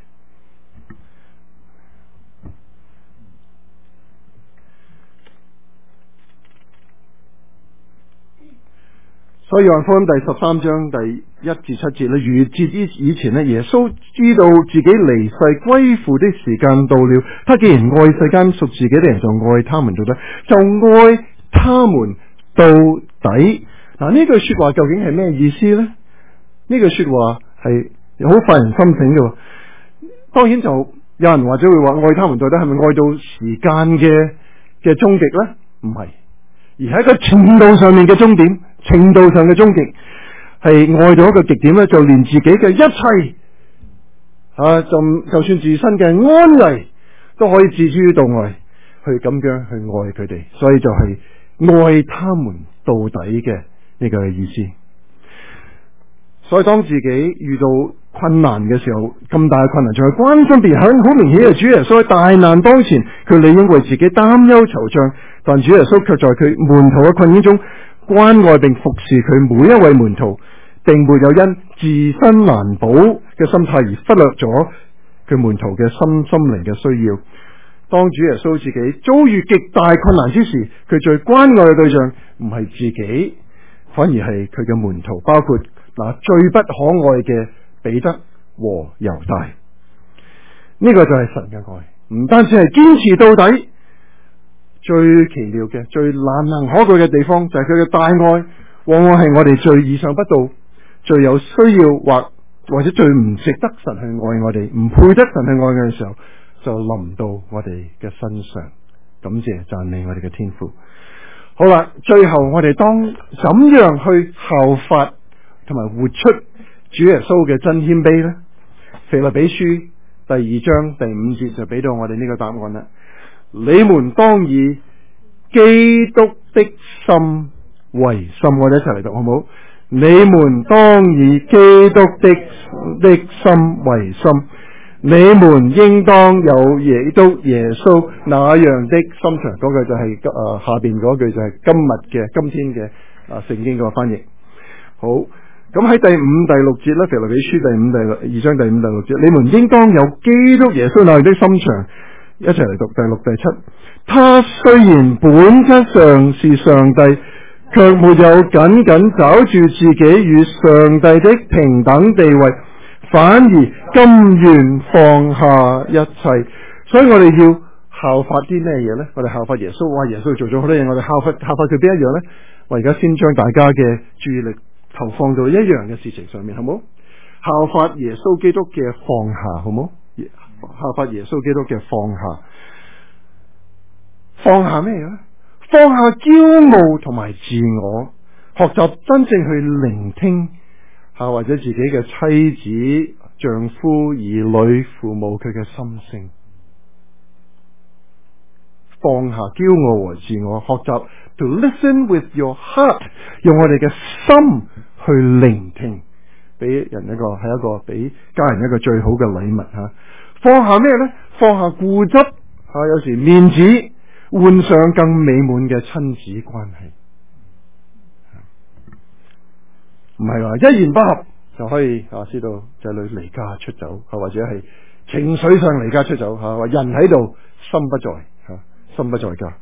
所以約翰福音第13章第1至7節咧，逾越節以前咧，耶穌知道自己離世歸父的時間到了。他既然愛世間屬自己的人，就愛他們到底，就愛他們到底。嗱，呢句說話究竟係咩意思呢？呢句說話係好發人心醒嘅。當然就有人或者會話，愛他們到底係咪愛到時間嘅終極呢？唔係，而係一個程度上面嘅終點。程度上嘅終極係愛到一個極點咧，就連自己嘅一切就算自身嘅安危都可以置諸於度外，去咁樣去愛佢哋，所以就係愛他們到底嘅呢個意思。所以當自己遇到困難嘅時候，咁大嘅困難，仲係關心別人，好明顯係主耶穌喺大難當前，佢理應為自己擔憂惆悵，但主耶穌卻在佢門徒嘅困境中關愛並服侍佢每一位門徒，並沒有因自身難保嘅心態而忽略咗佢門徒嘅心靈嘅需要。當主耶穌自己遭遇極大困難之時，佢最關愛嘅對象唔係自己，反而係佢嘅門徒，包括最不可愛嘅彼得和猶大。呢個就係神嘅愛，唔單止係堅持到底。最奇妙嘅、最難能可貴嘅地方就係佢嘅大愛，往往係我哋最意想不到、最有需要或者最唔值得神去愛我哋、唔配得神去愛我哋嘅時候，就臨到我哋嘅身上。感謝讚美我哋嘅天父。好啦，最後我哋當怎樣去效法同埋活出主耶穌嘅真謙卑呢？腓立比書第2章第5節就俾到我哋呢個答案啦。你們當以基督的心為心，我哋一齊嚟讀好唔好？你們當以基督的心為心，你們應當有耶穌那樣的心腸。嗰句就係下邊嗰句就係今天嘅聖經個翻譯。好，咁喺第5、第6節咧，腓立比書第2章第5、第6節，你們應當有基督耶穌那樣的心腸。一齊嚟讀第6、第7。他雖然本質上是上帝，卻沒有緊緊抓住自己與上帝的平等地位，反而甘願放下一切。所以我哋要效法啲咩嘢呢？我哋效法耶穌，哇！耶穌做咗好多嘢，我哋效法佢邊一樣呢？我而家先將大家嘅注意力投放到一樣嘅事情上面，好冇？效法耶穌基督嘅放下，好冇？效法耶穌基督嘅放下咩呢？放下驕傲同埋自我，學習真正去聆聽或者自己嘅妻子、丈夫、兒女、父母佢嘅心聲。放下驕傲和自我，學習 to listen with your heart， 用我哋嘅心去聆聽，俾人係一個俾家人一個最好嘅禮物吓。放下咩呢？放下固執有時面子，換上更美滿嘅親子關係。唔係話一言不合就可以知道仔女離家出走，或者係情緒上離家出走話人喺度心不在心不在家。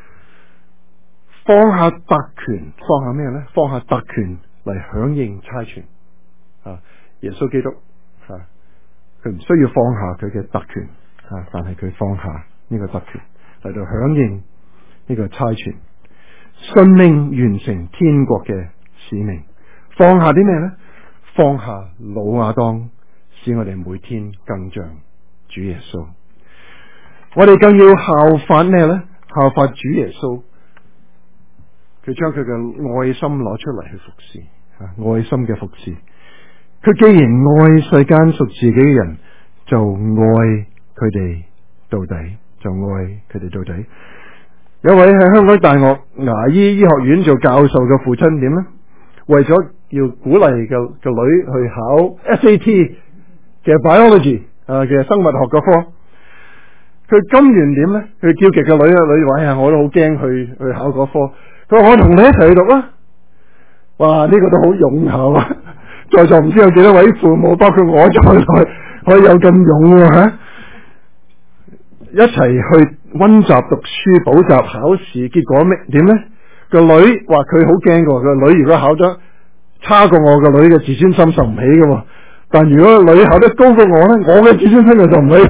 放下特權，放下咩呢？放下特權嚟響應差傳耶穌基督佢唔需要放下佢嘅特權但係佢放下呢個特權嚟到響應呢個差傳，順命完成天國嘅使命。放下啲咩呢？放下老亞當，使我哋每天更像主耶穌。我哋更要效法咩呢？效法主耶穌，佢將佢嘅愛心攞出嚟去服侍愛心嘅服侍。佢既然愛世間屬自己嘅人，就愛佢哋到底，就愛佢哋到底。 有位喺香港大學牙醫醫學院做教授嘅父親點呢？為咗要鼓勵個女去考 SAT 嘅 biology 嘅生物學嗰科，佢甘願點呢？佢叫極個女話我都好驚去考嗰科。佢話我同你一齊去讀啦。哇！呢個都好勇下，在座唔知有幾多位父母，包括我在內，可以有咁勇吓，一齊去溫習讀書、補習、考試，結果咩點呢？個女話佢好驚㗎，個女如果考得差過我，個女嘅自尊心受唔起㗎。但如果個女考得高過我呢，我嘅自尊心就受唔起。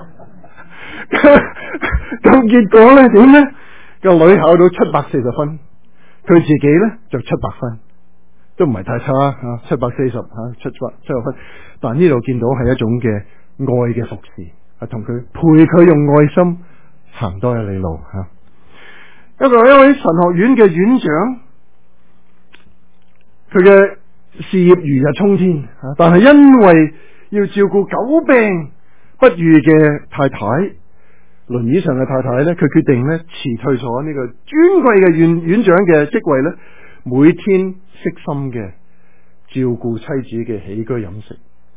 咁結果呢點呢？個女考到740分，佢自己呢就700分，都唔係太差吓，740吓700分。但呢度見到係一種嘅愛嘅服侍，同佢陪佢用愛心行多一里路吓。一位神學院嘅院長，佢嘅事業如日衝天，但係因為要照顧久病不愈嘅太太，輪椅上嘅太太呢，佢決定呢辭退咗呢個尊貴嘅院長嘅職位呢，每天悉心嘅照顧妻子嘅起居飲食。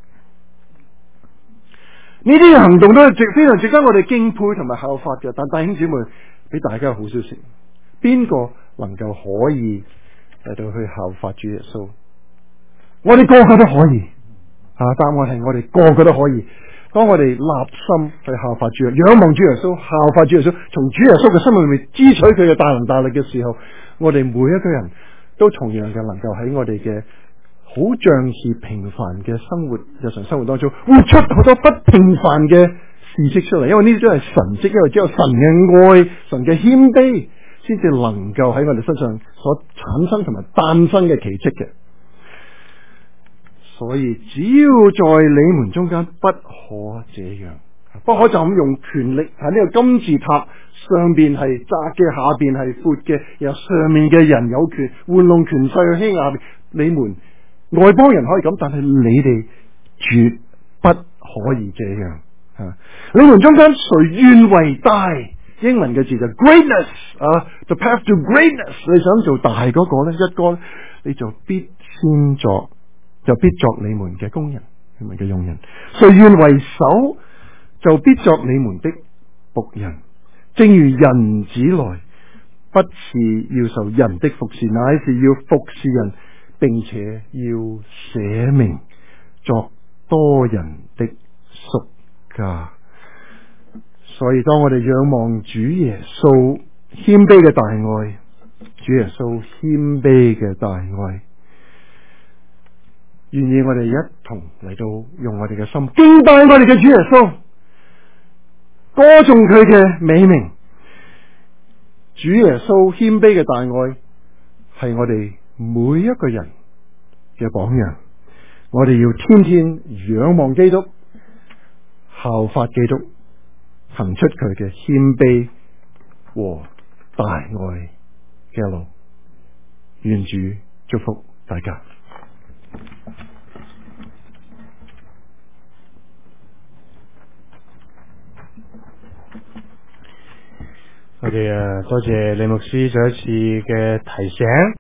呢啲行動都係非常值得我哋敬佩同埋效法嘅。但弟兄姊妹，俾大家好消息，邊個能夠可以嚟到去效法主耶穌？我哋個個都可以答案係我哋個個都可以。當我哋立心去效法主耶穌，仰望主耶穌，效法主耶穌，從主耶穌嘅生命裏面支取佢嘅大能大力嘅時候，我哋每一個人都同樣嘅能夠喺我哋嘅好像是平凡嘅生活日常生活當中，活出好多不平凡嘅事跡出嚟。因為呢啲都係神跡，因為只有神嘅愛、神嘅謙卑，先至能夠喺我哋身上所產生同埋誕生嘅奇蹟嘅。所以只要在你們中間不可這樣，不可就咁用權力喺呢個金字塔上邊係窄嘅，下邊係闊嘅，然後上面嘅人有權玩弄權勢去欺壓你們。外邦人可以咁，但係你哋絕不可以這樣。你們中間誰願為大？英文嘅字就 greatness the path to greatness。你想做大嗰個呢，一個你就必先作。就必作你們嘅工人，你們嘅用人。誰願為首，就必作你們的僕人。正如人子來，不是要受人的服侍，乃是要服侍人，並且要捨命作多人的贖價。所以當我哋仰望主耶穌謙卑嘅大愛，主耶穌謙卑嘅大愛，願意我哋一同嚟到用我哋嘅心敬拜我哋嘅主耶穌，歌頌佢嘅美名。主耶穌謙卑嘅大愛係我哋每一個人嘅榜樣，我哋要天天仰望基督，效法基督，行出佢嘅謙卑和大愛嘅路。願主祝福大家。 我哋多謝李牧師再一次嘅提醒。